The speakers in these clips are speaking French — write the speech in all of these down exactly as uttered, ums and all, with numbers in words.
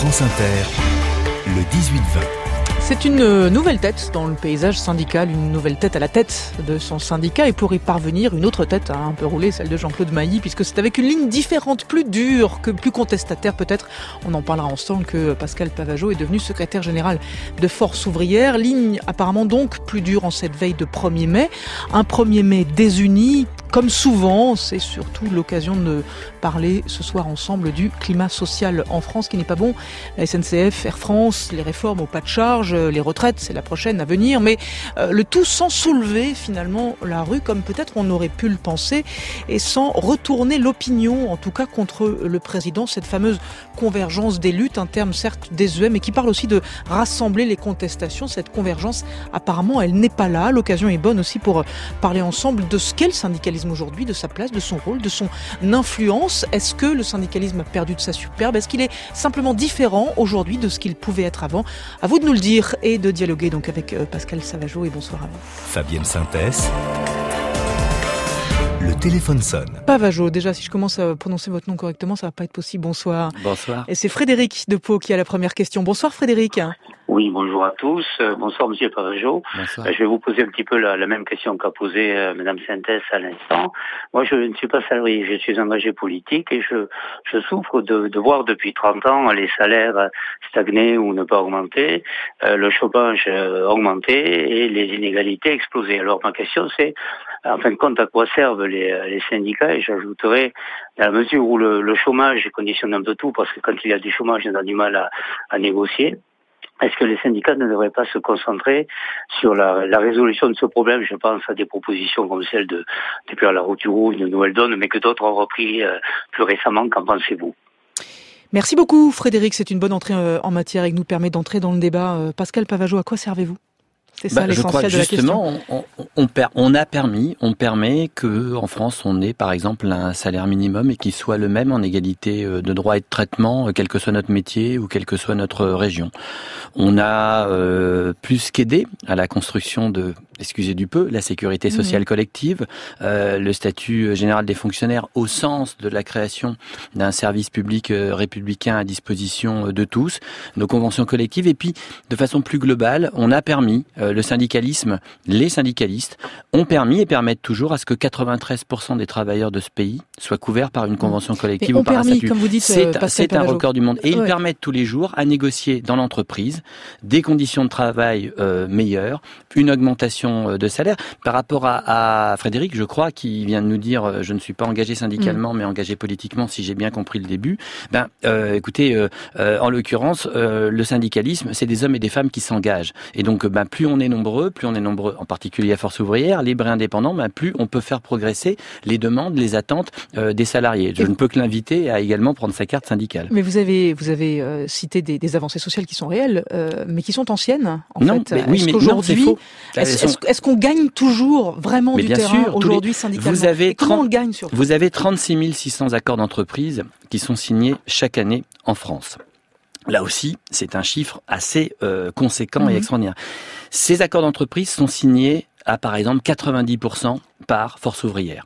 France Inter, le dix-huit vingt. C'est une nouvelle tête dans le paysage syndical, une nouvelle tête à la tête de son syndicat, et pour y parvenir, une autre tête a un peu roulé, celle de Jean-Claude Mailly, puisque c'est avec une ligne différente, plus dure, que plus contestataire peut-être. On en parlera ensemble, que Pascal Pavageau est devenu secrétaire général de Force ouvrière. Ligne apparemment donc plus dure en cette veille de premier mai. Un premier mai désuni. Comme souvent, c'est surtout l'occasion de parler ce soir ensemble du climat social en France qui n'est pas bon. La S N C F, Air France, les réformes au pas de charge, les retraites, c'est la prochaine à venir, mais euh, le tout sans soulever finalement la rue comme peut-être on aurait pu le penser et sans retourner l'opinion, en tout cas contre le président, cette fameuse convergence des luttes, un terme certes désuet mais qui parle aussi de rassembler les contestations. Cette convergence, apparemment, elle n'est pas là. L'occasion est bonne aussi pour parler ensemble de ce qu'est le syndicalisme aujourd'hui, de sa place, de son rôle, de son influence. Est-ce que le syndicalisme a perdu de sa superbe? Est-ce qu'il est simplement différent aujourd'hui de ce qu'il pouvait être avant? À vous de nous le dire et de dialoguer donc avec Pascal Pavageau, et bonsoir à vous. Fabienne Synthès. Le téléphone sonne. Pavageau, déjà, si je commence à prononcer votre nom correctement, ça va pas être possible. Bonsoir. Bonsoir. Et c'est Frédéric de Pau qui a la première question. Bonsoir Frédéric. Oui, bonjour à tous. Euh, bonsoir Monsieur Pavageau. Bonsoir. Euh, je vais vous poser un petit peu la, la même question qu'a posée euh, Madame Synthès à l'instant. Moi, je ne suis pas salarié, je suis engagé politique et je, je souffre de, de voir depuis trente ans les salaires stagner ou ne pas augmenter, euh, le chômage euh, augmenter et les inégalités exploser. Alors ma question c'est, en fin de compte, à quoi servent les, les syndicats? Et j'ajouterais, dans la mesure où le, le chômage conditionne un peu tout, parce que quand il y a du chômage, on a du mal à, à négocier. Est-ce que les syndicats ne devraient pas se concentrer sur la, la résolution de ce problème? Je pense à des propositions comme celle de depuis à la Rotureau, une nouvelle donne, mais que d'autres ont repris euh, plus récemment. Qu'en pensez-vous? Merci beaucoup Frédéric, c'est une bonne entrée en matière et qui nous permet d'entrer dans le débat. Pascal Pavageau, à quoi servez-vous? C'est ça bah, l'essentiel de la question. On, on, on, per, on a permis, on permet que en France on ait par exemple un salaire minimum et qu'il soit le même en égalité de droit et de traitement, quel que soit notre métier ou quelle que soit notre région. On a euh, plus qu'aidé à la construction de, excusez du peu, la sécurité sociale mmh. collective, euh, le statut général des fonctionnaires au sens de la création d'un service public euh, républicain à disposition de tous, nos conventions collectives, et puis de façon plus globale, on a permis euh, le syndicalisme, les syndicalistes ont permis et permettent toujours à ce que quatre-vingt-treize pour cent des travailleurs de ce pays soient couverts par une convention collective ou par un statut. Comme vous dites, c'est Pascal c'est un Pavageau. record du monde. Et ouais. ils permettent tous les jours à négocier dans l'entreprise des conditions de travail euh, meilleures, une augmentation de salaire. Par rapport à, à Frédéric, je crois, qui vient de nous dire je ne suis pas engagé syndicalement, mmh. mais engagé politiquement, si j'ai bien compris le début. Ben, euh, écoutez, euh, euh, en l'occurrence, euh, le syndicalisme, c'est des hommes et des femmes qui s'engagent. Et donc, ben, plus on est nombreux, plus on est nombreux, en particulier à Force ouvrière, libre et indépendant, ben, plus on peut faire progresser les demandes, les attentes euh, des salariés. Je et ne peux que l'inviter à également prendre sa carte syndicale. Mais vous avez, vous avez euh, cité des, des avancées sociales qui sont réelles, euh, mais qui sont anciennes, en non, fait. Mais, oui, est-ce mais qu'aujourd'hui, non, c'est faux. Est-ce, est-ce, est-ce qu'on gagne toujours vraiment mais du bien terrain sûr, aujourd'hui les... syndicalement? Vous avez comment trente... on le gagne surtout? Vous avez trente-six mille six cents accords d'entreprise qui sont signés chaque année en France. Là aussi, c'est un chiffre assez euh, conséquent mmh. et extraordinaire. Ces accords d'entreprise sont signés à, par exemple, quatre-vingt-dix pour cent par Force ouvrière.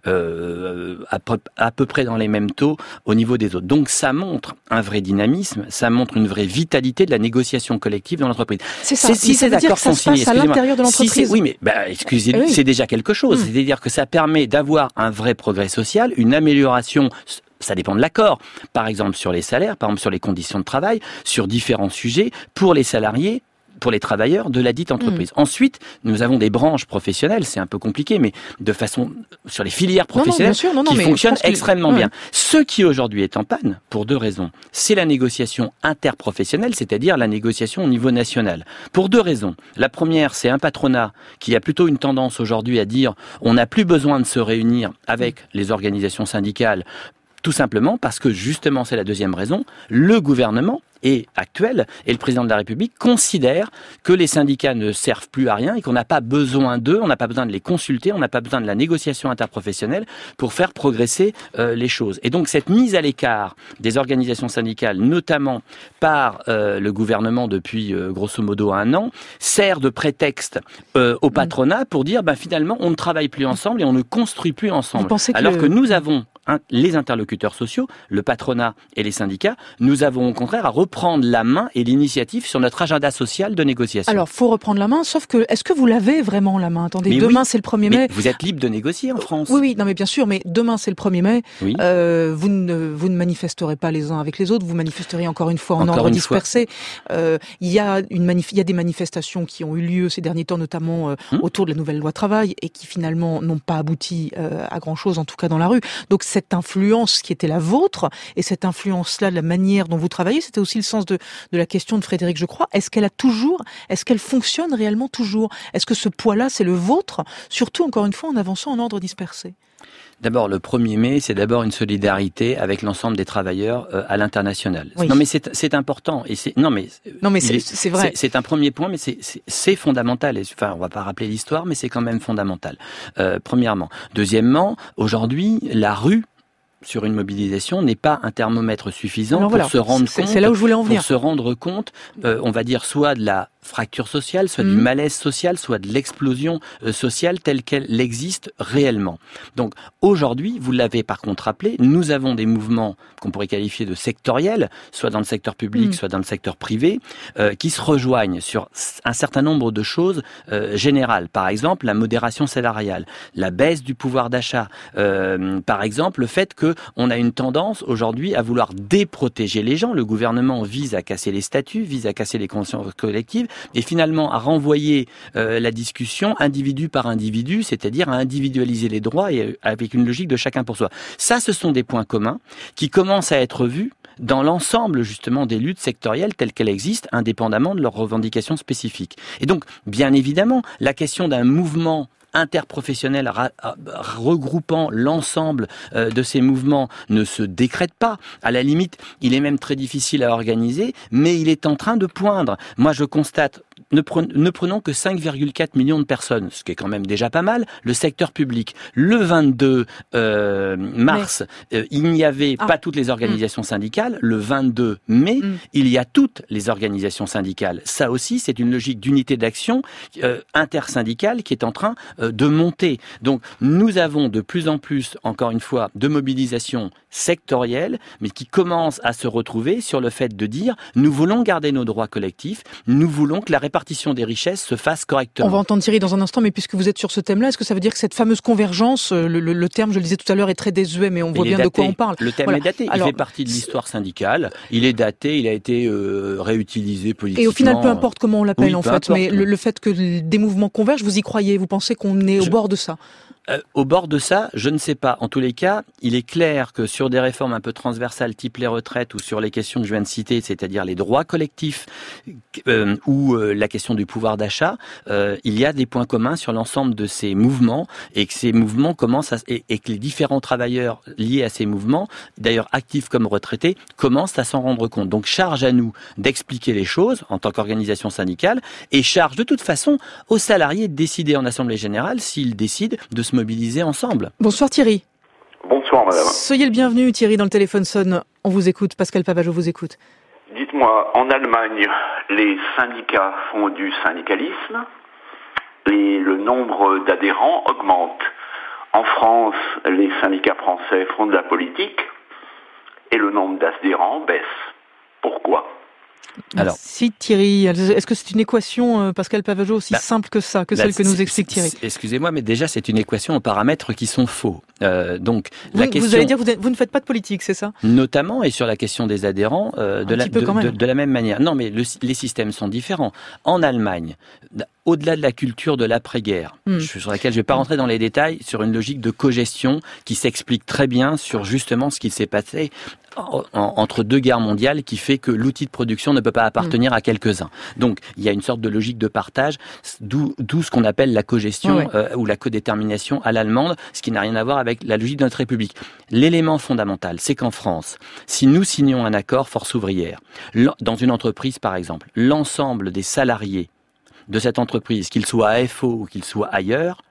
Euh, à, peu, à peu près dans les mêmes taux au niveau des autres. Donc ça montre un vrai dynamisme, ça montre une vraie vitalité de la négociation collective dans l'entreprise. C'est ça. C'est, si ça ces accords sont signés, à l'intérieur de l'entreprise. Si oui, mais bah, excusez-moi, oui. c'est déjà quelque chose. Mmh. C'est-à-dire que ça permet d'avoir un vrai progrès social, une amélioration. Ça dépend de l'accord. Par exemple sur les salaires, par exemple sur les conditions de travail, sur différents sujets pour les salariés, pour les travailleurs de la dite entreprise. Mmh. Ensuite, nous avons des branches professionnelles, c'est un peu compliqué, mais de façon sur les filières professionnelles non, non, non, non, qui mais fonctionnent que... extrêmement ouais. bien. Ce qui aujourd'hui est en panne, pour deux raisons, c'est la négociation interprofessionnelle, c'est-à-dire la négociation au niveau national. Pour deux raisons. La première, c'est un patronat qui a plutôt une tendance aujourd'hui à dire on n'a plus besoin de se réunir avec mmh. les organisations syndicales, tout simplement parce que, justement, c'est la deuxième raison, le gouvernement et actuel et le président de la République considèrent que les syndicats ne servent plus à rien et qu'on n'a pas besoin d'eux, on n'a pas besoin de les consulter, on n'a pas besoin de la négociation interprofessionnelle pour faire progresser euh, les choses. Et donc cette mise à l'écart des organisations syndicales, notamment par euh, le gouvernement depuis euh, grosso modo un an, sert de prétexte euh, au patronat pour dire ben, finalement on ne travaille plus ensemble et on ne construit plus ensemble. Que Alors le... que nous avons un, les interlocuteurs sociaux, le patronat et les syndicats, nous avons au contraire à reprendre la main et l'initiative sur notre agenda social de négociation. Alors, faut reprendre la main, sauf que, est-ce que vous l'avez vraiment la main? Attendez, mais demain oui, c'est le premier mai. Vous êtes libre de négocier en France. Oui, oui, non mais bien sûr, mais demain c'est le premier mai. Oui. Euh, vous ne vous ne manifesterez pas les uns avec les autres, vous manifesterez encore une fois en encore ordre dispersé. Euh, il y a une manif- il y a des manifestations qui ont eu lieu ces derniers temps, notamment euh, hum. autour de la nouvelle loi travail, et qui finalement n'ont pas abouti euh, à grand chose, en tout cas dans la rue. Donc cette influence qui était la vôtre, et cette influence-là, de la manière dont vous travaillez, c'était aussi le sens de, de la question de Frédéric, je crois. Est-ce qu'elle a toujours, est-ce qu'elle fonctionne réellement toujours? Est-ce que ce poids-là, c'est le vôtre, surtout encore une fois en avançant en ordre dispersé? D'abord, le premier mai, c'est d'abord une solidarité avec l'ensemble des travailleurs euh, à l'international. Oui. Non, mais c'est, c'est important. Et c'est, non, mais, non, mais c'est, est, c'est vrai. C'est, c'est un premier point, mais c'est, c'est, c'est fondamental. Et, enfin, on va pas rappeler l'histoire, mais c'est quand même fondamental. Euh, premièrement. Deuxièmement, aujourd'hui, la rue, sur une mobilisation, n'est pas un thermomètre suffisant Alors pour voilà, se rendre c'est, compte. C'est là où je voulais en venir. Pour se rendre compte, euh, on va dire, soit de la fracture sociale, soit mmh. du malaise social, soit de l'explosion euh, sociale telle qu'elle existe réellement. Donc aujourd'hui, vous l'avez par contre rappelé, nous avons des mouvements qu'on pourrait qualifier de sectoriels, soit dans le secteur public, mmh. soit dans le secteur privé, euh, qui se rejoignent sur un certain nombre de choses euh, générales. Par exemple, la modération salariale, la baisse du pouvoir d'achat. Euh, par exemple, le fait que on a une tendance aujourd'hui à vouloir déprotéger les gens. Le gouvernement vise à casser les statuts, vise à casser les conventions collectives, et finalement à renvoyer euh, la discussion individu par individu, c'est-à-dire à individualiser les droits et avec une logique de chacun pour soi. Ça, ce sont des points communs qui commencent à être vus dans l'ensemble justement des luttes sectorielles telles qu'elles existent, indépendamment de leurs revendications spécifiques. Et donc, bien évidemment, la question d'un mouvement interprofessionnel ra- regroupant l'ensemble euh, de ces mouvements ne se décrète pas. À la limite, il est même très difficile à organiser, mais il est en train de poindre. Moi, je constate, ne, pre- ne prenons que cinq virgule quatre millions de personnes, ce qui est quand même déjà pas mal, le secteur public. Le vingt-deux euh, mars, mais... euh, il n'y avait ah. pas toutes les organisations mmh. syndicales. Le vingt-deux mai, mmh. il y a toutes les organisations syndicales. Ça aussi, c'est une logique d'unité d'action euh, intersyndicale qui est en train euh, de monter. Donc, nous avons de plus en plus, encore une fois, de mobilisation sectorielle, mais qui commence à se retrouver sur le fait de dire nous voulons garder nos droits collectifs, nous voulons que la répartition des richesses se fasse correctement. On va entendre Thierry dans un instant, mais puisque vous êtes sur ce thème-là, est-ce que ça veut dire que cette fameuse convergence, le, le, le terme, je le disais tout à l'heure, est très désuet, mais on voit bien daté. de quoi on parle. Le thème voilà. est daté, Alors, il fait partie de l'histoire syndicale, il est daté, il a été euh, réutilisé politiquement. Et au final, peu importe comment on l'appelle oui, en fait, importe, mais le, le fait que des mouvements convergent, vous y croyez, vous pensez qu'on est au je... bord de ça? Euh, au bord de ça, je ne sais pas. En tous les cas, il est clair que sur des réformes un peu transversales, type les retraites, ou sur les questions que je viens de citer, c'est-à-dire les droits collectifs euh, ou euh, la question du pouvoir d'achat, euh, il y a des points communs sur l'ensemble de ces mouvements, et que ces mouvements commencent à, et, et que les différents travailleurs liés à ces mouvements, d'ailleurs actifs comme retraités, commencent à s'en rendre compte. Donc charge à nous d'expliquer les choses en tant qu'organisation syndicale, et charge de toute façon aux salariés de décider en assemblée générale s'ils décident de se mobiliser ensemble. Bonsoir Thierry. Bonsoir madame. Soyez le bienvenu Thierry dans le téléphone sonne. On vous écoute. Pascal Pavageau vous écoute. Dites-moi, en Allemagne, les syndicats font du syndicalisme et le nombre d'adhérents augmente. En France, les syndicats français font de la politique et le nombre d'adhérents baisse. Pourquoi ? Alors, si Thierry, est-ce que c'est une équation, Pascal Pavageau, aussi bah, simple que ça, que bah, celle que nous explique Thierry? Excusez-moi, mais déjà c'est une équation aux paramètres qui sont faux. Euh, donc, vous, la question, vous allez dire, vous, vous ne faites pas de politique, c'est ça? Notamment, et sur la question des adhérents, euh, de, la, de, de, de la même manière. Non, mais le, les systèmes sont différents. En Allemagne, au-delà de la culture de l'après-guerre, hmm. sur laquelle je ne vais pas rentrer dans les détails, sur une logique de cogestion qui s'explique très bien sur justement ce qui s'est passé entre deux guerres mondiales qui fait que l'outil de production ne peut pas appartenir mmh. à quelques-uns. Donc, il y a une sorte de logique de partage, d'où, d'où ce qu'on appelle la cogestion ouais. euh, ou la codétermination à l'allemande, ce qui n'a rien à voir avec la logique de notre République. L'élément fondamental, c'est qu'en France, si nous signons un accord force ouvrière, dans une entreprise par exemple, l'ensemble des salariés de cette entreprise, qu'ils soient à F O ou qu'ils soient ailleurs,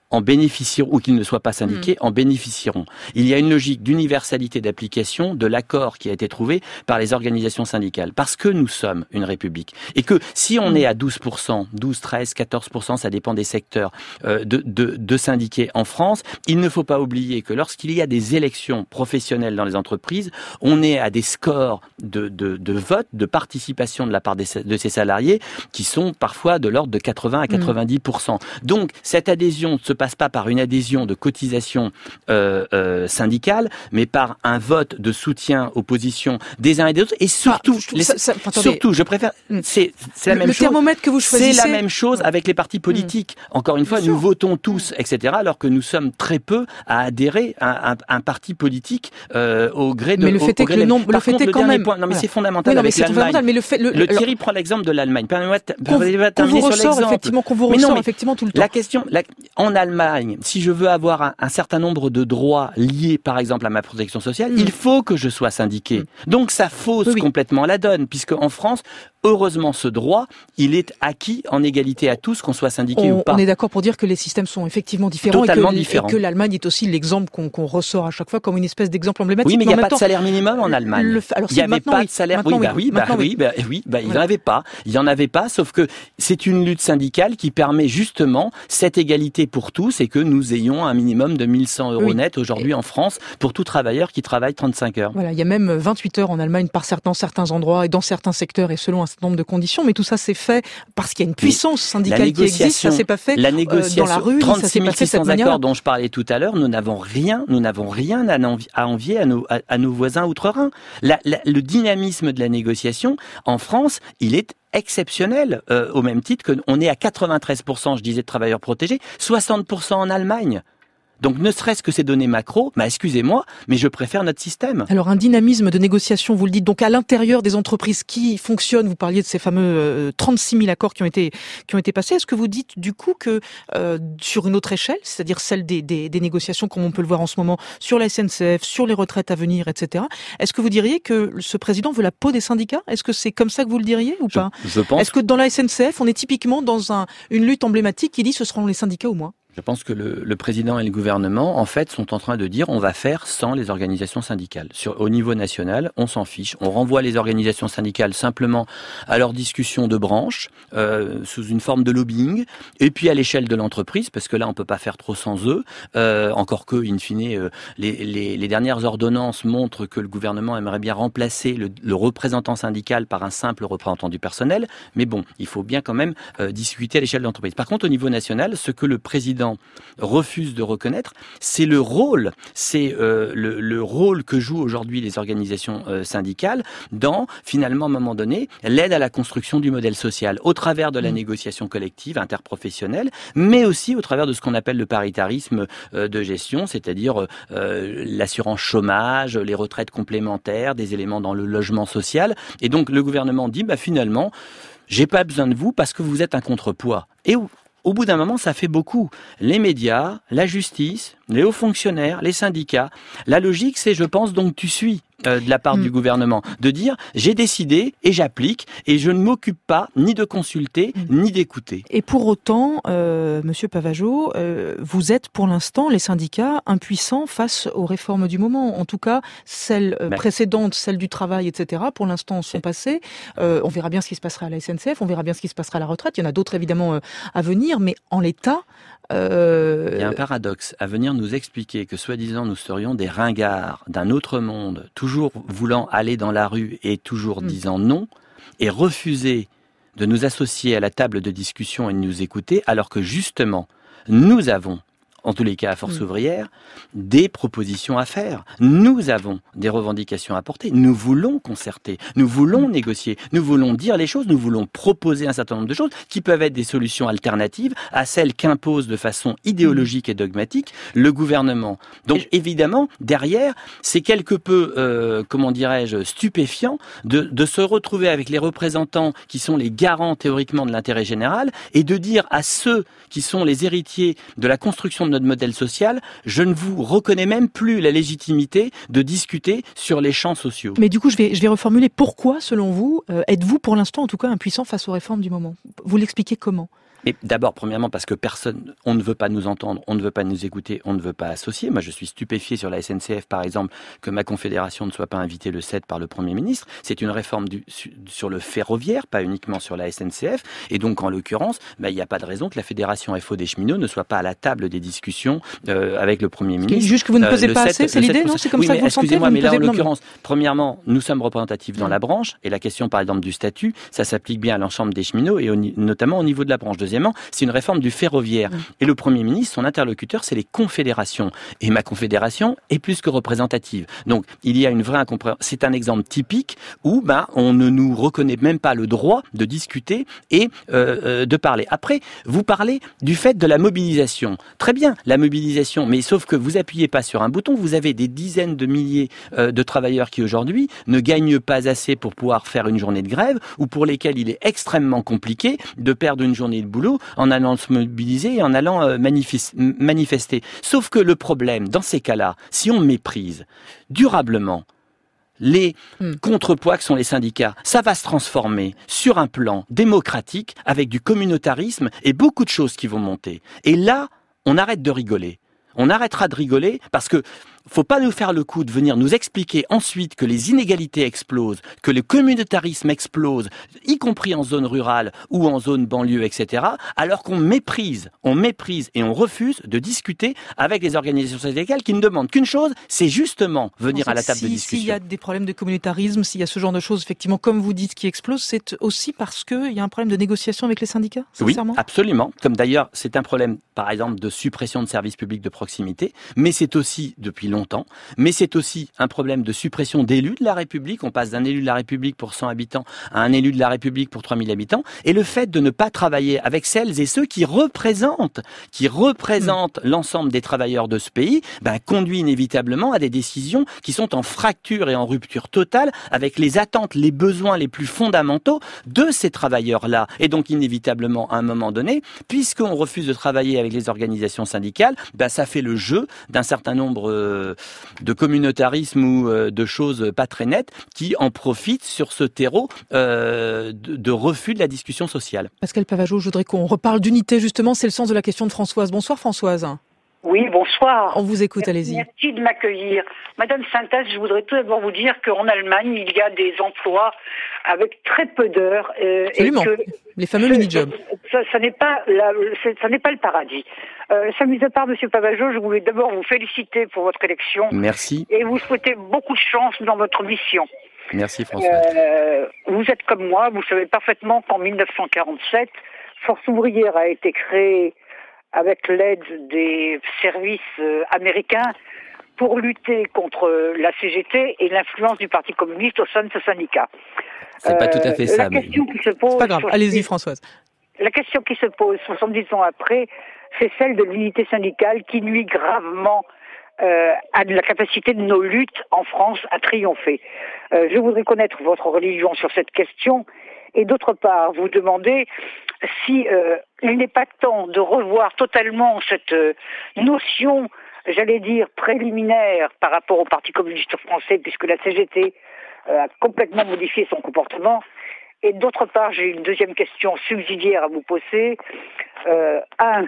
en bénéficieront, ou qu'ils ne soient pas syndiqués, mmh. en bénéficieront. Il y a une logique d'universalité d'application de l'accord qui a été trouvé par les organisations syndicales. Parce que nous sommes une république. Et que si on mmh. est à douze pour cent, douze, treize, quatorze pour cent, ça dépend des secteurs, euh, de, de, de syndiqués en France, il ne faut pas oublier que lorsqu'il y a des élections professionnelles dans les entreprises, on est à des scores de, de, de vote, de participation de la part des, de ces salariés qui sont parfois de l'ordre de quatre-vingts à quatre-vingt-dix pour cent. Mmh. Donc, cette adhésion ne se passe pas par une adhésion de cotisation euh, euh, syndicale, mais par un vote de soutien aux positions des uns et des autres. Et surtout, ah, les, ça, ça, surtout, je préfère, c'est, c'est la le, même le chose. Thermomètre que vous choisissez. C'est la même chose avec les partis politiques. Mmh. Encore une fois, Bien nous sûr. votons tous, et cetera, alors que nous sommes très peu à adhérer à un, un parti politique euh, au gré de. Mais le fait est que le nombre, le fait est quand même. Point, non, mais voilà. c'est fondamental oui, non, mais avec c'est l'Allemagne. Fondamental, mais le fait, le, le Thierry alors, prend l'exemple de l'Allemagne. Permettez-moi de terminer sur l'exemple. Effectivement, qu'on vous ressort effectivement tout le temps. La question, la, en Allemagne, si je veux avoir un, un certain nombre de droits liés, par exemple, à ma protection sociale, mmh. il faut que je sois syndiqué. Mmh. Donc, ça fausse oui, oui. complètement la donne, puisque en France, heureusement, ce droit, il est acquis en égalité à tous, qu'on soit syndiqué on, ou pas. On est d'accord pour dire que les systèmes sont effectivement différents, Totalement et que, différents. Et que l'Allemagne est aussi l'exemple qu'on, qu'on ressort à chaque fois comme une espèce d'exemple emblématique. Oui, mais il n'y a pas temps, de salaire minimum en Allemagne. Le, alors, il n'y avait pas oui. de salaire. Oui, bah oui, bah oui, bah oui, bah il n'y en avait pas. Il n'y en avait pas, sauf que c'est une lutte syndicale qui permet justement cette égalité pour tous et que nous ayons un minimum de mille cent euros oui. net aujourd'hui en France pour tout travailleur qui travaille trente-cinq heures. Voilà, il y a même vingt-huit heures en Allemagne par certains, certains endroits et dans certains secteurs et selon un certain nombre de conditions, mais tout ça c'est fait parce qu'il y a une puissance syndicale qui existe, ça s'est pas fait la négociation, euh, dans la rue, ça s'est pas fait de cette manière. accords dont je parlais tout à l'heure, nous n'avons rien, nous n'avons rien à, envi- à envier à nos, à, à nos voisins outre-Rhin. La, la, le dynamisme de la négociation en France, il est exceptionnel, euh, au même titre qu'on est à quatre-vingt-treize pour cent, je disais, de travailleurs protégés, soixante pour cent en Allemagne. Donc ne serait-ce que ces données macro, bah excusez-moi, mais je préfère notre système. Alors un dynamisme de négociation, vous le dites, donc à l'intérieur des entreprises qui fonctionnent, vous parliez de ces fameux euh, trente-six mille accords qui ont été qui ont été passés. Est-ce que vous dites du coup que euh, sur une autre échelle, c'est-à-dire celle des, des, des négociations comme on peut le voir en ce moment sur la S N C F, sur les retraites à venir, et cetera. Est-ce que vous diriez que ce président veut la peau des syndicats ? Est-ce que c'est comme ça que vous le diriez ou pas ? je, je pense. Est-ce que dans la S N C F, on est typiquement dans un, une lutte emblématique qui dit ce seront les syndicats ou moi ? Je pense que le, le président et le gouvernement, en fait, sont en train de dire on va faire sans les organisations syndicales. Sur, au niveau national, on s'en fiche. On renvoie les organisations syndicales simplement à leurs discussions de branche, euh, sous une forme de lobbying, et puis à l'échelle de l'entreprise, parce que là, on peut pas faire trop sans eux. Euh, encore que, in fine, euh, les, les, les dernières ordonnances montrent que le gouvernement aimerait bien remplacer le, le représentant syndical par un simple représentant du personnel. Mais bon, il faut bien quand même euh, discuter à l'échelle de l'entreprise. Par contre, au niveau national, ce que le président refuse de reconnaître, c'est le rôle, c'est euh, le, le rôle que jouent aujourd'hui les organisations euh, syndicales dans, finalement, à un moment donné, l'aide à la construction du modèle social, au travers de la négociation collective, interprofessionnelle, mais aussi au travers de ce qu'on appelle le paritarisme euh, de gestion, c'est-à-dire euh, l'assurance chômage, les retraites complémentaires, des éléments dans le logement social. Et donc, le gouvernement dit, bah, finalement, j'ai pas besoin de vous parce que vous êtes un contrepoids. Et où Au bout d'un moment, ça fait beaucoup. Les médias, la justice, les hauts fonctionnaires, les syndicats. La logique, c'est, je pense, donc tu suis euh, de la part mmh. du gouvernement, de dire j'ai décidé et j'applique et je ne m'occupe pas ni de consulter mmh. ni d'écouter. Et pour autant, euh, Monsieur Pavageau, euh, vous êtes pour l'instant les syndicats impuissants face aux réformes du moment. En tout cas, celles euh, précédentes, celles du travail, et cetera. Pour l'instant, sont passées. Euh, on verra bien ce qui se passera à la S N C F, on verra bien ce qui se passera à la retraite. Il y en a d'autres évidemment euh, à venir, mais en l'état. Euh... Il y a un paradoxe à venir nous expliquer que soi-disant nous serions des ringards d'un autre monde, toujours voulant aller dans la rue et toujours mmh. disant non, et refuser de nous associer à la table de discussion et de nous écouter, alors que justement, nous avons, en tous les cas à Force mmh. ouvrière, des propositions à faire. Nous avons des revendications à porter. Nous voulons concerter, nous voulons mmh. négocier, nous voulons dire les choses, nous voulons proposer un certain nombre de choses qui peuvent être des solutions alternatives à celles qu'impose de façon idéologique mmh. et dogmatique le gouvernement. Donc je... évidemment, derrière, c'est quelque peu, euh, comment dirais-je, stupéfiant de, de se retrouver avec les représentants qui sont les garants théoriquement de l'intérêt général et de dire à ceux qui sont les héritiers de la construction de notre modèle social, je ne vous reconnais même plus la légitimité de discuter sur les champs sociaux. Mais du coup, je vais, je vais reformuler. Pourquoi, selon vous, euh, êtes-vous pour l'instant, en tout cas, impuissant face aux réformes du moment ? Vous l'expliquez comment ? Mais d'abord, premièrement, parce que personne, on ne veut pas nous entendre, on ne veut pas nous écouter, on ne veut pas associer. Moi, je suis stupéfié sur la S N C F, par exemple, que ma confédération ne soit pas invitée le sept par le Premier ministre. C'est une réforme du, sur le ferroviaire, pas uniquement sur la S N C F. Et donc, en l'occurrence, bah, il n'y a pas de raison que la Fédération F O des cheminots ne soit pas à la table des discussions euh, avec le Premier ministre. C'est juste que vous ne pesez euh, pas sept, assez, c'est l'idée, non? C'est comme oui, ça mais que vous le sentez? Excusez-moi, mais là, en pesez... l'occurrence, premièrement, nous sommes représentatifs dans mmh. la branche, et la question, par exemple, du statut, ça s'applique bien à l'ensemble des cheminots, et au, notamment au niveau de la branche. Deuxièmement, c'est une réforme du ferroviaire. Mmh. Et le Premier ministre, son interlocuteur, c'est les confédérations. Et ma confédération est plus que représentative. Donc, il y a une vraie incompréhension. C'est un exemple typique où ben, on ne nous reconnaît même pas le droit de discuter et euh, euh, de parler. Après, vous parlez du fait de la mobilisation. Très bien, la mobilisation, mais sauf que vous appuyez pas sur un bouton, vous avez des dizaines de milliers euh, de travailleurs qui aujourd'hui ne gagnent pas assez pour pouvoir faire une journée de grève ou pour lesquels il est extrêmement compliqué de perdre une journée de boulot en allant se mobiliser et en allant euh, manifester, manifester. Sauf que le problème, dans ces cas-là, si on méprise durablement les mmh. contrepoids que sont les syndicats, ça va se transformer sur un plan démocratique avec du communautarisme et beaucoup de choses qui vont monter. Et là, on arrête de rigoler. On arrêtera de rigoler parce que faut pas nous faire le coup de venir nous expliquer ensuite que les inégalités explosent, que le communautarisme explose, y compris en zone rurale ou en zone banlieue, et cetera, alors qu'on méprise, on méprise et on refuse de discuter avec les organisations syndicales qui ne demandent qu'une chose, c'est justement venir à la table si, de discussion. S'il y a des problèmes de communautarisme, s'il y a ce genre de choses, effectivement, comme vous dites, qui explosent, c'est aussi parce qu'il y a un problème de négociation avec les syndicats, sincèrement ? Oui, absolument. Comme d'ailleurs, c'est un problème, par exemple, de suppression de services publics de proximité, mais c'est aussi, depuis longtemps, mais c'est aussi un problème de suppression d'élus de la République. On passe d'un élu de la République pour cent habitants à un élu de la République pour trois mille habitants. Et le fait de ne pas travailler avec celles et ceux qui représentent, qui représentent mmh. l'ensemble des travailleurs de ce pays, ben, conduit inévitablement à des décisions qui sont en fracture et en rupture totale avec les attentes, les besoins les plus fondamentaux de ces travailleurs-là. Et donc, inévitablement, à un moment donné, puisqu'on refuse de travailler avec les organisations syndicales, ben, ça fait le jeu d'un certain nombre euh, de communautarisme ou euh, de choses pas très nettes qui en profitent sur ce terreau euh, de, de refus de la discussion sociale. Pascal Pavageau, je voudrais qu'on reparle d'unité justement, c'est le sens de la question de Françoise. Bonsoir Françoise. Oui, bonsoir. On vous écoute, merci, allez-y. Merci de m'accueillir. Madame Synthèse, je voudrais tout d'abord vous dire qu'en Allemagne, il y a des emplois avec très peu d'heures. Euh, Absolument, et que les fameux mini-jobs. Ça, ça n'est pas la, ça n'est pas le paradis. Euh, ça mis à part, Monsieur Pavageau, je voulais d'abord vous féliciter pour votre élection. Merci. Et vous souhaiter beaucoup de chance dans votre mission. Merci François. Euh, vous êtes comme moi, vous savez parfaitement qu'en mille neuf cent quarante-sept, Force ouvrière a été créée avec l'aide des services euh, américains pour lutter contre la C G T et l'influence du Parti communiste au sein de ce syndicat. C'est euh, pas tout à fait ça. La question mais... qui se pose, c'est pas grave, allez-y Françoise. La question qui se pose soixante-dix ans après, c'est celle de l'unité syndicale qui nuit gravement euh, à la capacité de nos luttes en France à triompher. Euh, je voudrais connaître votre religion sur cette question et d'autre part vous demander si euh, il n'est pas temps de revoir totalement cette euh, notion, j'allais dire, préliminaire par rapport au Parti communiste français, puisque la C G T euh, a complètement modifié son comportement. Et d'autre part, j'ai une deuxième question subsidiaire à vous poser. Euh, un,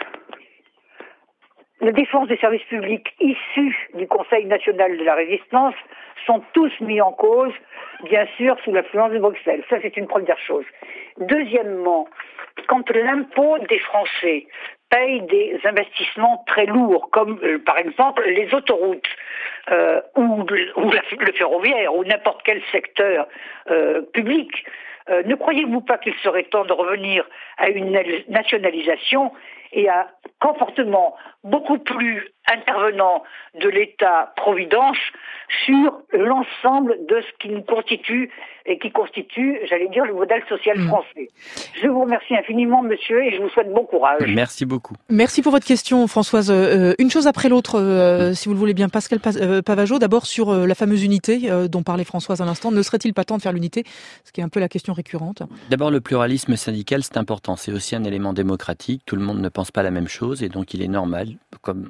la défense des services publics issus du Conseil national de la résistance sont tous mis en cause, bien sûr, sous l'influence de Bruxelles. Ça, c'est une première chose. Deuxièmement, quand l'impôt des Français paye des investissements très lourds, comme euh, par exemple les autoroutes euh, ou, ou la, le ferroviaire ou n'importe quel secteur euh, public, euh, ne croyez-vous pas qu'il serait temps de revenir à une nationalisation et à un comportement beaucoup plus intervenant de l'État-providence sur l'ensemble de ce qui nous constitue et qui constitue, j'allais dire, le modèle social français. Mmh. Je vous remercie infiniment, monsieur, et je vous souhaite bon courage. Merci beaucoup. Merci pour votre question, Françoise. Euh, une chose après l'autre, euh, si vous le voulez bien. Pascal Pavageau, d'abord sur euh, la fameuse unité euh, dont parlait Françoise à l'instant. Ne serait-il pas temps de faire l'unité ? Ce qui est un peu la question récurrente. D'abord, le pluralisme syndical, c'est important. C'est aussi un élément démocratique. Tout le monde ne pense pas la même chose, et donc il est normal, comme nous avons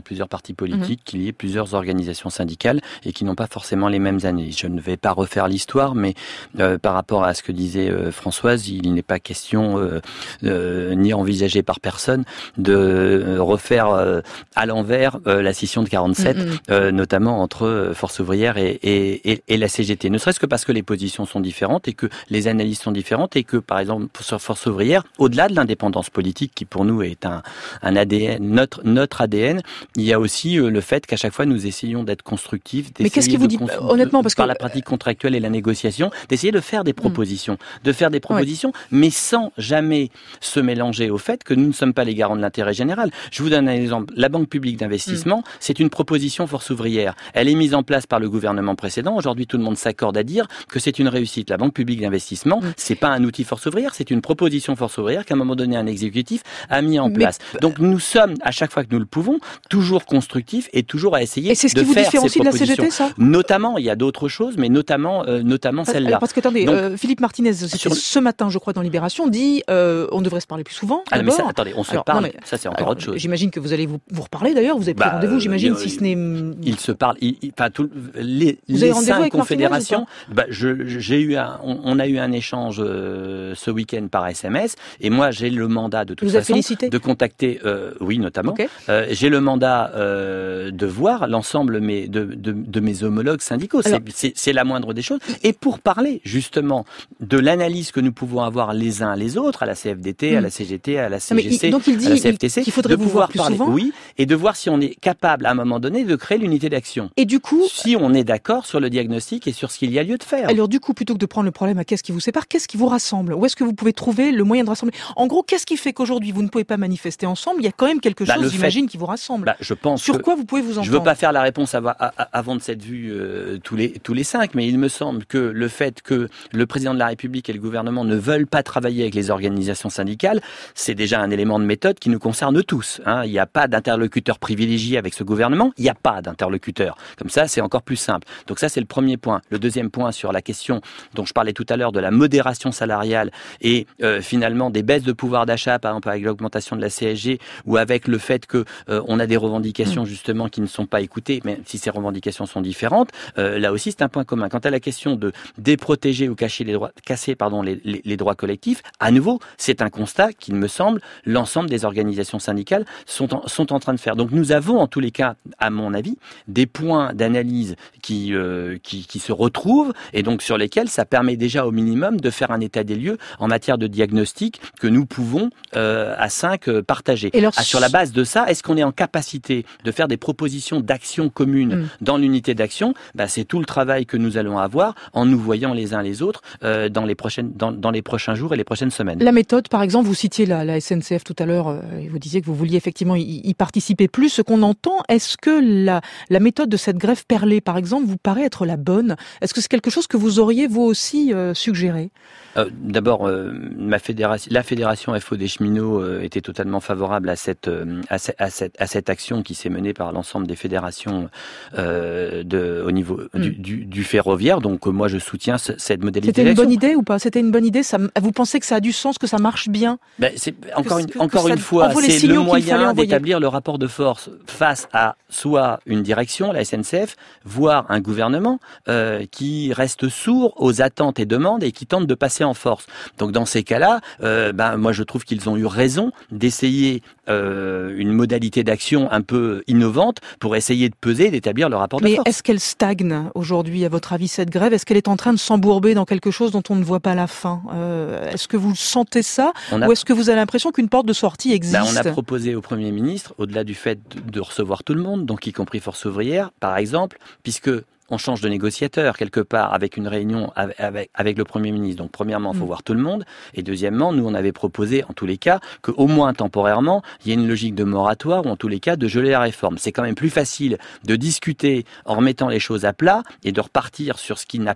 plusieurs partis politiques, mmh. qu'il y ait plusieurs organisations syndicales et qui n'ont pas forcément les mêmes années. Je ne vais pas refaire l'histoire, mais euh, par rapport à ce que disait euh, Françoise, il n'est pas question, euh, euh, ni envisagé par personne, de euh, refaire euh, à l'envers euh, la scission de quarante-sept, mmh. euh, notamment entre euh, Force ouvrière et, et, et, et la C G T. Ne serait-ce que parce que les positions sont différentes et que les analyses sont différentes et que, par exemple, sur Force ouvrière, au-delà de l'indépendance politique, qui pour nous est un, un A D N, notre, notre A D N, il y a aussi euh, le fait qu'à chaque fois nous essayons d'être constructifs. Mais qu'est-ce qui vous dit, cons- honnêtement, parce par que... la pratique contractuelle et la négociation, d'essayer de faire des propositions, mmh. de faire des propositions, ouais. mais sans jamais se mélanger au fait que nous ne sommes pas les garants de l'intérêt général. Je vous donne un exemple. La Banque publique d'investissement, mmh. c'est une proposition Force ouvrière. Elle est mise en place par le gouvernement précédent. Aujourd'hui, tout le monde s'accorde à dire que c'est une réussite. La Banque publique d'investissement, mmh. c'est pas un outil Force ouvrière, c'est une proposition Force ouvrière qu'à un moment donné, un exécutif a mis en place. Mais... Donc nous sommes, à chaque fois que nous le pouvons, toujours constructifs et toujours à essayer de faire ces propositions. Et c'est ce qui vous différencie de la C G T, ça ? Notamment, il y a d'autres choses, mais notamment, euh, notamment parce, celle-là. Alors parce que, attendez, Donc, euh, Philippe Martinez, c'était sur... ce matin, je crois, dans Libération, dit euh, on devrait se parler plus souvent. Ah non, mais ça, attendez, on se alors, parle, non, mais, ça c'est encore alors, autre chose. J'imagine que vous allez vous, vous reparler d'ailleurs, vous avez pris bah, rendez-vous, j'imagine, euh, si ce n'est... Il se parle, il, il, enfin, tout, les, vous les cinq confédérations, bah, je, j'ai eu un, on, on a eu un échange euh, ce week-end par S M S, et moi j'ai le mandat de toute vous façon de contacter, euh, oui notamment, okay. euh, j'ai le mandat euh, de voir l'ensemble mes, de, de, de mes homologues syndicaux, alors, c'est, c'est, c'est la moindre des choses, et pour parler justement de l'analyse que nous pouvons avoir les uns les autres, à la C F D T, mmh. à la C G T, à la C G C, il, donc il dit, à la C F T C, qu'il faudrait de vous pouvoir voir plus parler, souvent. oui, et de voir si on est capable à un moment donné de créer l'unité d'action. Et du coup, si on est d'accord sur le diagnostic et sur ce qu'il y a lieu de faire. Alors du coup, plutôt que de prendre le problème à qu'est-ce qui vous sépare, qu'est-ce qui vous rassemble ? Où est-ce que vous pouvez trouver le moyen de rassembler ? En gros, qu'est-ce qui fait qu'aujourd'hui vous ne pouvez pas manifester ensemble ? Il y a quand même quelque chose, bah, j'imagine, fait... qui vous rassemble. Bah, je pense sur que... quoi vous pouvez vous entendre ? Je ne veux pas faire la réponse avant, avant de cette vue euh, tous les tous les cinq, mais il me semble que le fait que le président de la République et le gouvernement ne veulent pas travailler avec les organisations syndicales, c'est déjà un élément de méthode qui nous concerne tous. Hein. Il n'y a pas d'interlocuteur privilégié avec ce gouvernement, il n'y a pas d'interlocuteur. Comme ça, c'est encore plus simple. Donc ça, c'est le premier point. Le deuxième point sur la question dont je parlais tout à l'heure de la modération salariale et euh, finalement des baisses de pouvoir d'achat, par exemple avec l'augmentation de la C S G ou avec le fait que euh, on a des revendications justement qui ne sont pas écoutées, mais si ces revendications sont différentes, euh, là aussi c'est un point commun. Quant à la question de déprotéger ou cacher les droits, casser pardon les, les, les droits collectifs, à nouveau c'est un constat qu'il me semble l'ensemble des organisations syndicales sont en, sont en train de faire. Donc nous avons en tous les cas, à mon avis, des points d'analyse qui euh, qui, qui se retrouvent et donc sur lesquels ça permet déjà au minimum de faire un état des lieux en matière de diagnostic que nous pouvons euh, à cinq euh, partager. Et alors, ah, sur la base de ça, est-ce qu'on est en capacité de faire des propositions d'action commune mmh. dans l'unité d'action ? Bah, c'est tout le travail que nous allons avoir en nous voyant les uns les autres euh, dans les prochaines dans, dans les prochains jours et les prochaines semaines. La méthode, par exemple, vous citiez la, la S N C F tout à l'heure euh, et vous disiez que vous vouliez effectivement y, y participer plus. Ce qu'on entend, est-ce que la, la méthode de cette grève perlée, par exemple, vous paraît être la bonne ? Est-ce que c'est quelque chose que vous auriez vous aussi euh, suggéré ? Euh, d'abord, euh, ma fédération, la fédération F O des cheminots euh, était totalement favorable à cette, euh, à, ce, à, cette, à cette action qui s'est menée par l'ensemble des fédérations euh, de, au niveau mm. du, du, du ferroviaire. Donc, euh, moi, je soutiens ce, cette modalité C'était d'action. C'était une bonne idée ou pas ? C'était une bonne idée. Ça, vous pensez que ça a du sens, que ça marche bien ? Ben, c'est, encore une, que, encore que une fois, c'est le moyen d'établir le rapport de force face à soit une direction, la S N C F, voire un gouvernement euh, qui reste sourd aux attentes et demandes et qui tente de passer en force. Donc dans ces cas-là, euh, ben moi je trouve qu'ils ont eu raison d'essayer euh, une modalité d'action un peu innovante pour essayer de peser, d'établir le rapport de Mais force. Mais est-ce qu'elle stagne aujourd'hui, à votre avis, cette grève ? Est-ce qu'elle est en train de s'embourber dans quelque chose dont on ne voit pas la fin ? euh, Est-ce que vous sentez ça a... ou est-ce que vous avez l'impression qu'une porte de sortie existe ? Ben on a proposé au Premier ministre, au-delà du fait de, de recevoir tout le monde, donc y compris Force ouvrière, par exemple, puisque on change de négociateur quelque part avec une réunion avec, avec, avec le Premier ministre. Donc premièrement, il faut mmh. voir tout le monde. Et deuxièmement, nous, on avait proposé, en tous les cas, qu'au moins temporairement, il y ait une logique de moratoire ou en tous les cas de geler la réforme. C'est quand même plus facile de discuter en remettant les choses à plat et de repartir sur ce qui n'a pas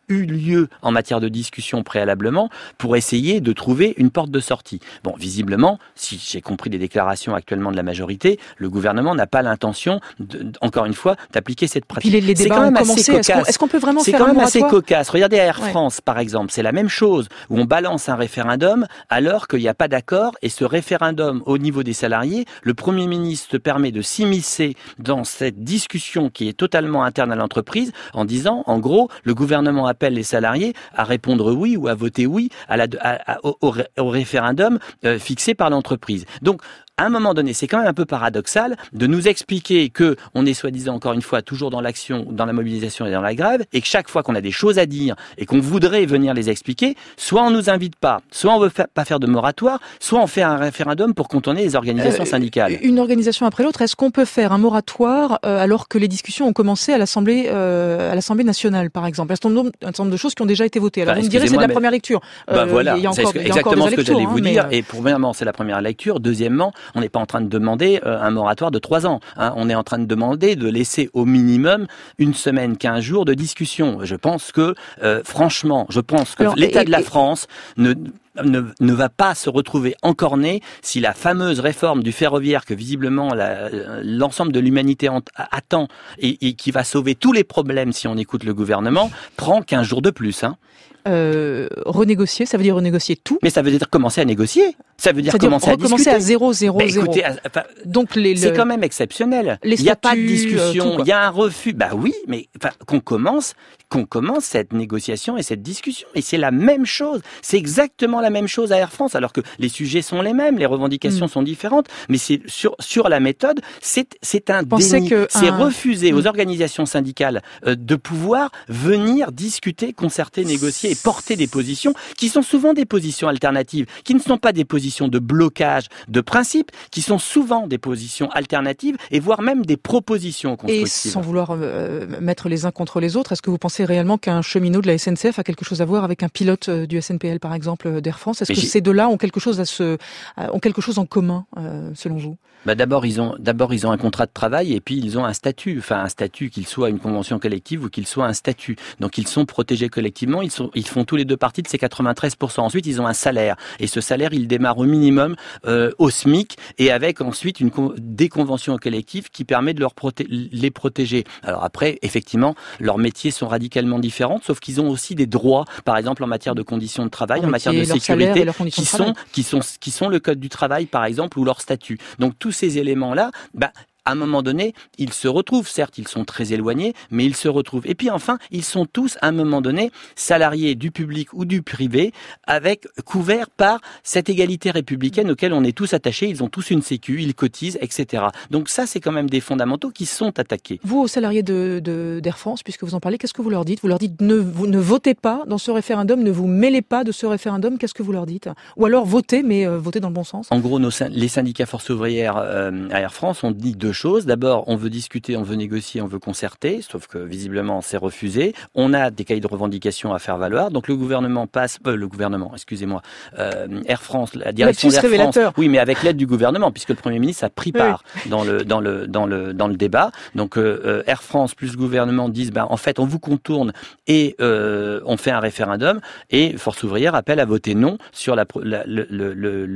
eu lieu en matière de discussion préalablement pour essayer de trouver une porte de sortie. Bon, visiblement, si j'ai compris les déclarations actuellement de la majorité, le gouvernement n'a pas l'intention, de, encore une fois, d'appliquer cette pratique. Puis les, les débats ont commencé. Est-ce qu'on, est-ce qu'on peut vraiment c'est faire quand un même moratoire ? assez cocasse. Regardez Air Ouais. France, par exemple, c'est la même chose, où on balance un référendum alors qu'il n'y a pas d'accord, et ce référendum au niveau des salariés, le Premier ministre se permet de s'immiscer dans cette discussion qui est totalement interne à l'entreprise en disant, en gros, le gouvernement appelle les salariés à répondre oui ou à voter oui à la, à, à, au, au référendum euh, fixé par l'entreprise. Donc, à un moment donné, c'est quand même un peu paradoxal de nous expliquer que on est soi-disant, encore une fois, toujours dans l'action, dans la mobilisation et dans la grève, et que chaque fois qu'on a des choses à dire et qu'on voudrait venir les expliquer, soit on nous invite pas, soit on veut fa- pas faire de moratoire, soit on fait un référendum pour contourner les organisations Euh, syndicales. Une organisation après l'autre, est-ce qu'on peut faire un moratoire euh, alors que les discussions ont commencé à l'Assemblée, euh, à l'Assemblée nationale, par exemple ? Un certain nombre, un certain nombre de choses qui ont déjà été votées. Alors Enfin, vous me direz, c'est de la mais... première lecture. Bah Euh, voilà, il y a c'est encore, il y a encore exactement des ce que lectures, j'allais vous hein, dire. mais... Et premièrement, c'est la première lecture. Deuxièmement, on n'est pas en train de demander euh, un moratoire de trois ans. Hein. On est en train de demander de laisser au minimum une semaine, quinze jours de discussion. Je pense que, euh, franchement, je pense que Alors, l'État et, de la et... France ne... Ne, ne va pas se retrouver encorné si la fameuse réforme du ferroviaire que visiblement la, l'ensemble de l'humanité attend et, et qui va sauver tous les problèmes si on écoute le gouvernement prend quinze jours de plus. Hein. Euh, renégocier, ça veut dire renégocier tout. Mais ça veut dire commencer à négocier. Ça veut dire C'est-à-dire commencer à recommencer discuter. à zéro, zéro, bah, zéro. Écoutez, enfin, donc les, c'est le... quand même exceptionnel. Les il n'y a pas de statuts, discussion, euh, tout, il y a un refus. Bah oui, mais enfin, qu'on commence, qu'on commence cette négociation et cette discussion. Et c'est la même chose. C'est exactement la même chose à Air France, alors que les sujets sont les mêmes, les revendications mmh. sont différentes. Mais c'est sur sur la méthode, c'est c'est un déni. Que c'est un... refuser mmh. aux organisations syndicales euh, de pouvoir venir discuter, concerter, négocier et porter des positions qui sont souvent des positions alternatives, qui ne sont pas des positions de blocage de principe, qui sont souvent des positions alternatives et voire même des propositions constructives. Et sans vouloir euh, mettre les uns contre les autres, est-ce que vous pensez réellement qu'un cheminot de la S N C F a quelque chose à voir avec un pilote du S N P L, par exemple, d'Air France ? Est-ce Mais que j'ai... ces deux-là ont quelque chose à se, ont quelque chose en commun, euh, selon vous ? Bah d'abord ils ont d'abord ils ont un contrat de travail et puis ils ont un statut, enfin un statut qu'il soit une convention collective ou qu'il soit un statut. Donc ils sont protégés collectivement, ils sont ils font tous les deux partie de ces quatre-vingt-treize pour cent. Ensuite ils ont un salaire et ce salaire il démarre au minimum euh, au SMIC et avec ensuite une des conventions collectives qui permet de leur proté- les protéger. Alors après effectivement leurs métiers sont radicalement différents, sauf qu'ils ont aussi des droits, par exemple en matière de conditions de travail, en en matière de sécurité, qui sont qui sont qui sont le code du travail par exemple ou leur statut. Donc tous ces éléments-là, bah, à un moment donné, ils se retrouvent. Certes, ils sont très éloignés, mais ils se retrouvent. Et puis enfin, ils sont tous, à un moment donné, salariés du public ou du privé, avec couverts par cette égalité républicaine auquel on est tous attachés. Ils ont tous une sécu, ils cotisent, et cetera. Donc ça, c'est quand même des fondamentaux qui sont attaqués. Vous, aux salariés de, de, d'Air France, puisque vous en parlez, qu'est-ce que vous leur dites ? Vous leur dites ne, vous ne votez pas dans ce référendum, ne vous mêlez pas de ce référendum. Qu'est-ce que vous leur dites ? Ou alors votez, mais euh, votez dans le bon sens. En gros, nos, les syndicats Force ouvrière euh, à Air France ont dit deux choses. D'abord, on veut discuter, on veut négocier, on veut concerter, sauf que visiblement c'est refusé. On a des cahiers de revendication à faire valoir. Donc le gouvernement passe, euh, le gouvernement, excusez-moi, euh, Air France, la direction d'Air France. Oui, mais avec l'aide du gouvernement, puisque le Premier ministre a pris part oui. dans le dans le dans le dans le débat. Donc euh, Air France plus le gouvernement disent, ben en fait on vous contourne et euh, on fait un référendum. Et Force ouvrière appelle à voter non sur la la, le, le,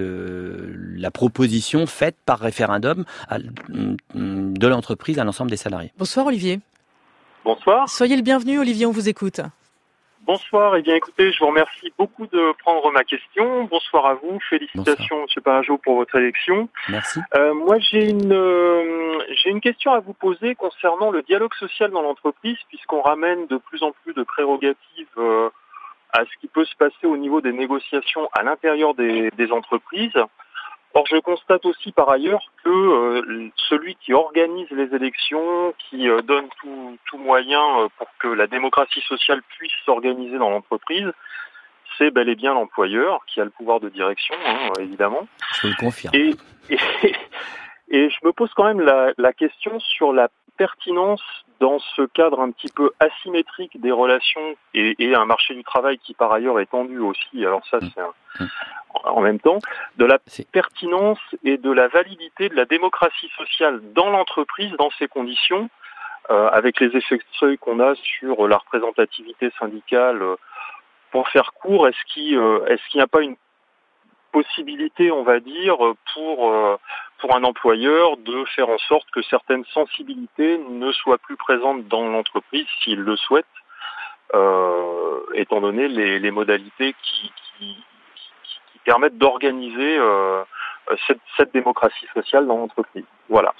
le, la proposition faite par référendum à, de l'entreprise à l'ensemble des salariés. Bonsoir Olivier. Bonsoir. Soyez le bienvenu Olivier, on vous écoute. Bonsoir, et eh bien écoutez, je vous remercie beaucoup de prendre ma question. Bonsoir à vous, félicitations Bonsoir. M. Parageau pour votre élection. Merci. Euh, moi j'ai une euh, j'ai une question à vous poser concernant le dialogue social dans l'entreprise, puisqu'on ramène de plus en plus de prérogatives euh, à ce qui peut se passer au niveau des négociations à l'intérieur des, des entreprises. Or, je constate aussi par ailleurs que euh, celui qui organise les élections, qui euh, donne tout, tout moyen euh, pour que la démocratie sociale puisse s'organiser dans l'entreprise, c'est bel et bien l'employeur qui a le pouvoir de direction, hein, évidemment. Je le confirme. Et, et, et je me pose quand même la, la question sur la pertinence dans ce cadre un petit peu asymétrique des relations et, et un marché du travail qui par ailleurs est tendu aussi. Alors ça, c'est un... en même temps, de la pertinence et de la validité de la démocratie sociale dans l'entreprise, dans ces conditions, euh, avec les effets qu'on a sur la représentativité syndicale. Pour faire court, est-ce qu'il euh, est-ce qu'il n'y a pas une possibilité, on va dire, pour euh, pour un employeur de faire en sorte que certaines sensibilités ne soient plus présentes dans l'entreprise s'il le souhaite, euh, étant donné les, les modalités qui, qui, qui permettent d'organiser euh, cette, cette démocratie sociale dans l'entreprise. Voilà.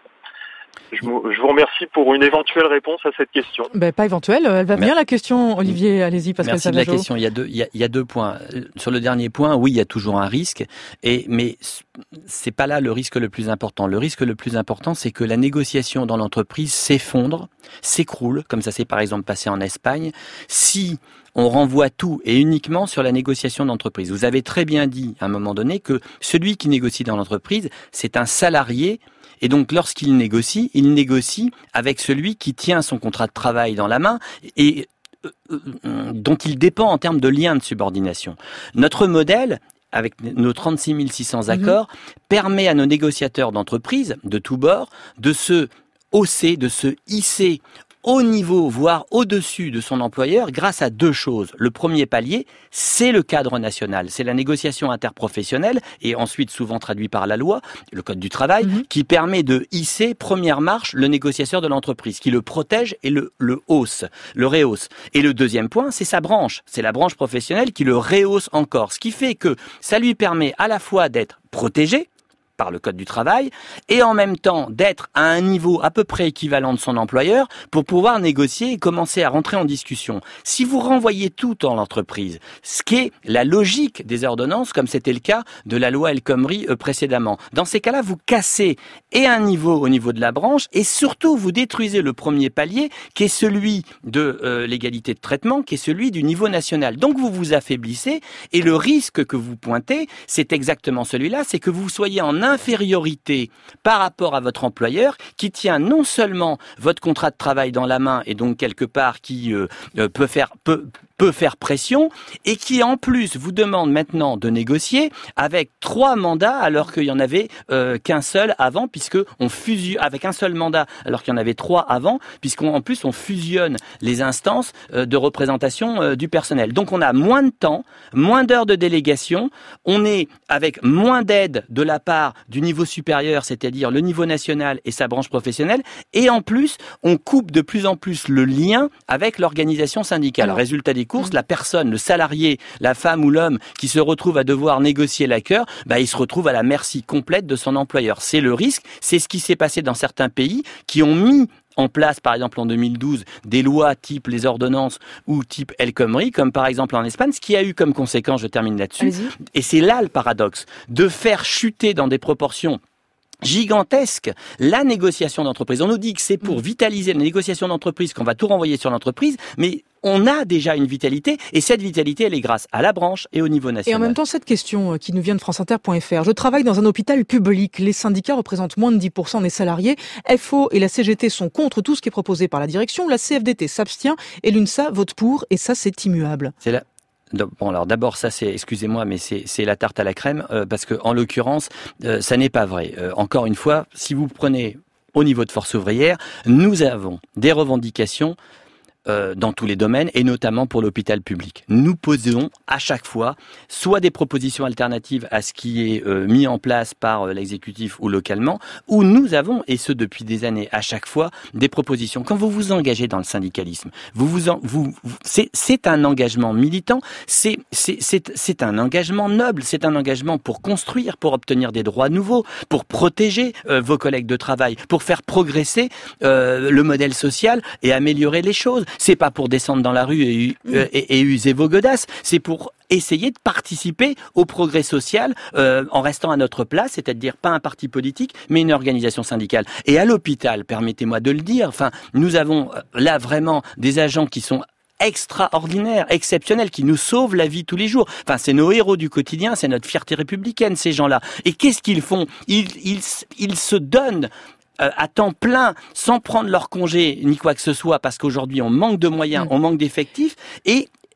Je vous remercie pour une éventuelle réponse à cette question. Ben, pas éventuelle, elle va venir la question, Olivier, allez-y, Pascal Merci de la question. Il y a deux, il y a, il y a deux points. Sur le dernier point, oui, il y a toujours un risque, et mais c'est pas là le risque le plus important. Le risque le plus important, c'est que la négociation dans l'entreprise s'effondre, s'écroule, comme ça s'est par exemple passé en Espagne, si on renvoie tout et uniquement sur la négociation d'entreprise. Vous avez très bien dit à un moment donné que celui qui négocie dans l'entreprise, c'est un salarié. Et donc, lorsqu'il négocie, il négocie avec celui qui tient son contrat de travail dans la main et euh, euh, dont il dépend en termes de lien de subordination. Notre modèle, avec nos trente-six mille six cents accords, mmh. permet à nos négociateurs d'entreprise, de tous bords, de se hausser, de se hisser au niveau, voire au-dessus de son employeur, grâce à deux choses. Le premier palier, c'est le cadre national, c'est la négociation interprofessionnelle, et ensuite souvent traduit par la loi, le code du travail, mmh. qui permet de hisser, première marche, le négociateur de l'entreprise, qui le protège et le, le hausse, le rehausse. Et le deuxième point, c'est sa branche, c'est la branche professionnelle qui le rehausse encore, ce qui fait que ça lui permet à la fois d'être protégé, par le code du travail, et en même temps d'être à un niveau à peu près équivalent de son employeur pour pouvoir négocier et commencer à rentrer en discussion. Si vous renvoyez tout dans l'entreprise, ce qui est la logique des ordonnances, comme c'était le cas de la loi El Khomri euh, précédemment, dans ces cas-là, vous cassez et un niveau au niveau de la branche, et surtout vous détruisez le premier palier, qui est celui de euh, l'égalité de traitement, qui est celui du niveau national. Donc vous vous affaiblissez, et le risque que vous pointez, c'est exactement celui-là, c'est que vous soyez en infériorité par rapport à votre employeur qui tient non seulement votre contrat de travail dans la main et donc quelque part qui euh, peut faire peut peut faire pression et qui en plus vous demande maintenant de négocier avec trois mandats alors qu'il y en avait euh, qu'un seul avant, puisque on fusionne avec un seul mandat alors qu'il y en avait trois avant, puisqu'en plus on fusionne les instances euh, de représentation euh, du personnel. Donc on a moins de temps, moins d'heures de délégation, on est avec moins d'aide de la part du niveau supérieur, c'est-à-dire le niveau national et sa branche professionnelle, et en plus on coupe de plus en plus le lien avec l'organisation syndicale. Alors, résultat des courses, la personne, le salarié, la femme ou l'homme qui se retrouve à devoir négocier la cœur, bah, il se retrouve à la merci complète de son employeur. C'est le risque, c'est ce qui s'est passé dans certains pays qui ont mis en place, par exemple en deux mille douze, des lois type les ordonnances ou type El Khomri, comme par exemple en Espagne, ce qui a eu comme conséquence, je termine là-dessus, Allez-y. et c'est là le paradoxe, de faire chuter dans des proportions gigantesque la négociation d'entreprise. On nous dit que c'est pour vitaliser la négociation d'entreprise qu'on va tout renvoyer sur l'entreprise, mais on a déjà une vitalité, et cette vitalité, elle est grâce à la branche et au niveau national. Et en même temps, cette question qui nous vient de France Inter point F R. Je travaille dans un hôpital public. Les syndicats représentent moins de dix pour cent des salariés. F O et la C G T sont contre tout ce qui est proposé par la direction. La C F D T s'abstient et l'UNSA vote pour, et ça, c'est immuable. C'est là. Bon, alors d'abord ça c'est, excusez-moi, mais c'est c'est la tarte à la crème euh, parce que en l'occurrence euh, ça n'est pas vrai. Euh, encore une fois, si vous prenez au niveau de Force ouvrière, nous avons des revendications euh, dans tous les domaines et notamment pour l'hôpital public. Nous posons à chaque fois soit des propositions alternatives à ce qui est euh, mis en place par euh, l'exécutif ou localement, ou nous avons, et ce depuis des années, à chaque fois des propositions. Quand vous vous engagez dans le syndicalisme, vous vous, en, vous, vous c'est, c'est un engagement militant, c'est, c'est, c'est, c'est un engagement noble, c'est un engagement pour construire, pour obtenir des droits nouveaux, pour protéger euh, vos collègues de travail, pour faire progresser euh, le modèle social et améliorer les choses. C'est pas pour descendre dans la rue et, euh, et, et user vos godasses, c'est pour essayer de participer au progrès social euh, en restant à notre place, c'est-à-dire pas un parti politique, mais une organisation syndicale. Et à l'hôpital, permettez-moi de le dire, enfin, nous avons là vraiment des agents qui sont extraordinaires, exceptionnels, qui nous sauvent la vie tous les jours. Enfin, c'est nos héros du quotidien, c'est notre fierté républicaine, ces gens-là. Et qu'est-ce qu'ils font ? Ils, ils, ils se donnent à temps plein, sans prendre leur congé ni quoi que ce soit, parce qu'aujourd'hui on manque de moyens, mmh. on manque d'effectifs, et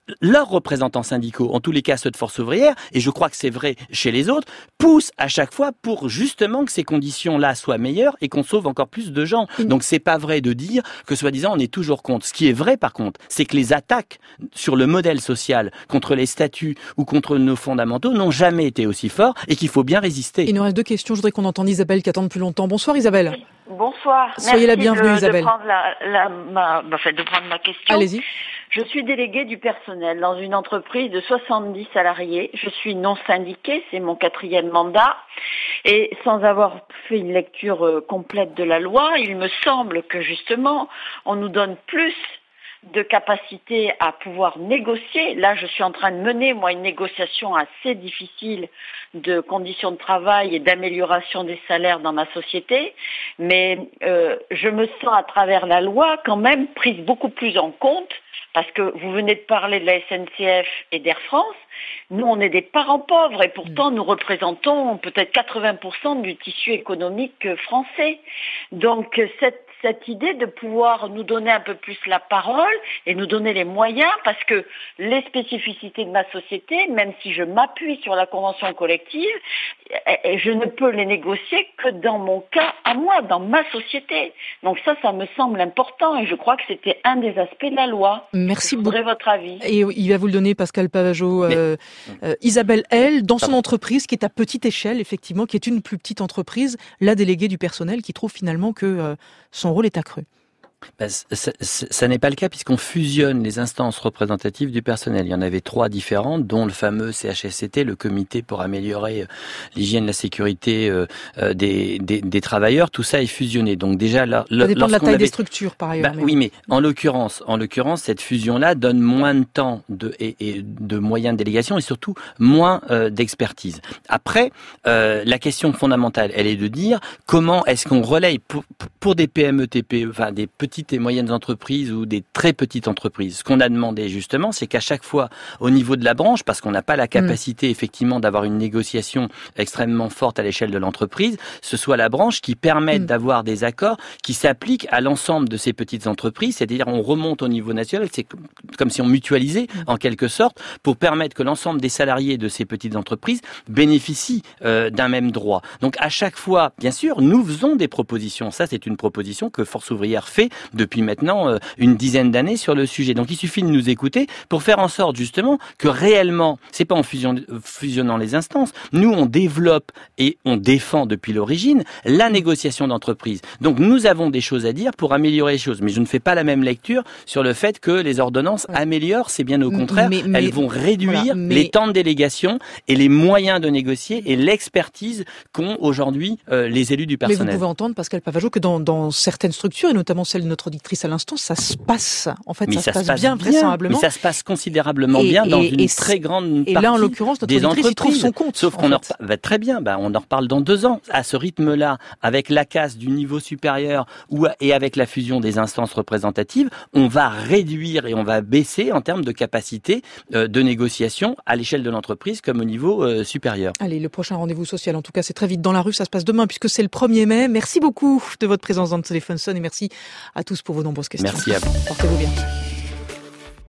leurs représentants syndicaux, en tous les cas ceux de Force ouvrière, et je crois que c'est vrai chez les autres, poussent à chaque fois pour justement que ces conditions-là soient meilleures et qu'on sauve encore plus de gens. Mmh. Donc c'est pas vrai de dire que soi-disant on est toujours contre. Ce qui est vrai par contre, c'est que les attaques sur le modèle social, contre les statuts ou contre nos fondamentaux n'ont jamais été aussi forts et qu'il faut bien résister. Il nous reste deux questions, je voudrais qu'on entende Isabelle qui attend depuis longtemps. Bonsoir Isabelle. Bonsoir. Soyez Merci la bienvenue de, Isabelle. De prendre, la, la, ma, enfin, de prendre ma question. Allez-y. Je suis déléguée du personnel dans une entreprise de soixante-dix salariés. Je suis non syndiquée, c'est mon quatrième mandat. Et sans avoir fait une lecture euh, complète de la loi, il me semble que justement, on nous donne plus de capacité à pouvoir négocier. Là, je suis en train de mener, moi, une négociation assez difficile de conditions de travail et d'amélioration des salaires dans ma société. Mais euh, je me sens, à travers la loi, quand même prise beaucoup plus en compte, parce que vous venez de parler de la S N C F et d'Air France. Nous, on est des parents pauvres et pourtant nous représentons peut-être quatre-vingts pour cent du tissu économique français. Donc cette cette idée de pouvoir nous donner un peu plus la parole et nous donner les moyens, parce que les spécificités de ma société, même si je m'appuie sur la convention collective, je ne peux les négocier que dans mon cas à moi, dans ma société. Donc ça, ça me semble important et je crois que c'était un des aspects de la loi. Merci beaucoup. Je voudrais votre avis. Et il va vous le donner, Pascal Pavageau. Euh, euh, Isabelle, elle, dans son entreprise, qui est à petite échelle, effectivement, qui est une plus petite entreprise, la déléguée du personnel, qui trouve finalement que euh, son rôle est accru. Ben, ça, ça n'est pas le cas puisqu'on fusionne les instances représentatives du personnel. Il y en avait trois différentes, dont le fameux C H S C T, le comité pour améliorer l'hygiène, la sécurité euh, des, des, des travailleurs. Tout ça est fusionné. Donc déjà, là, ça dépend de la taille avait... des structures, par ailleurs. Ben, mais... Oui, mais en l'occurrence, en l'occurrence, cette fusion-là donne moins de temps de, et, et de moyens de délégation et surtout moins euh, d'expertise. Après, euh, la question fondamentale, elle est de dire comment est-ce qu'on relaye pour, pour des P M E T P E, enfin des petits petites et moyennes entreprises ou des très petites entreprises. Ce qu'on a demandé justement, c'est qu'à chaque fois, au niveau de la branche, parce qu'on n'a pas la capacité effectivement d'avoir une négociation extrêmement forte à l'échelle de l'entreprise, ce soit la branche qui permette mmh. d'avoir des accords qui s'appliquent à l'ensemble de ces petites entreprises, c'est-à-dire on remonte au niveau national, c'est comme si on mutualisait mmh. en quelque sorte, pour permettre que l'ensemble des salariés de ces petites entreprises bénéficient euh, d'un même droit. Donc à chaque fois, bien sûr, nous faisons des propositions. Ça, c'est une proposition que Force ouvrière fait depuis maintenant euh, une dizaine d'années sur le sujet. Donc il suffit de nous écouter pour faire en sorte justement que réellement, c'est pas en fusion, fusionnant les instances, nous on développe et on défend depuis l'origine la négociation d'entreprise. Donc nous avons des choses à dire pour améliorer les choses, mais je ne fais pas la même lecture sur le fait que les ordonnances ouais. améliorent, c'est bien au contraire, mais, mais, elles vont réduire voilà, mais... les temps de délégation et les moyens de négocier et l'expertise qu'ont aujourd'hui euh, les élus du personnel. Mais vous pouvez entendre, Pascal Pavageau, que dans, dans certaines structures, et notamment celle de notre auditrice à l'instant, ça se passe. En fait, ça, ça se passe, passe bien, bien, vraisemblablement. Mais ça se passe considérablement et, bien dans et, une et très grande et partie là, en l'occurrence, notre des auditrice y trouve son compte. Sauf qu'on en reparle, bah, très bien, bah, on en reparle dans deux ans. À ce rythme-là, avec la casse du niveau supérieur ou, et avec la fusion des instances représentatives, on va réduire et on va baisser en termes de capacité euh, de négociation à l'échelle de l'entreprise comme au niveau euh, supérieur. Allez, le prochain rendez-vous social, en tout cas, c'est très vite dans la rue. Ça se passe demain puisque c'est le premier mai. Merci beaucoup de votre présence dans le téléphone sonne et merci à tous pour vos nombreuses questions. Merci à vous. Portez-vous bien.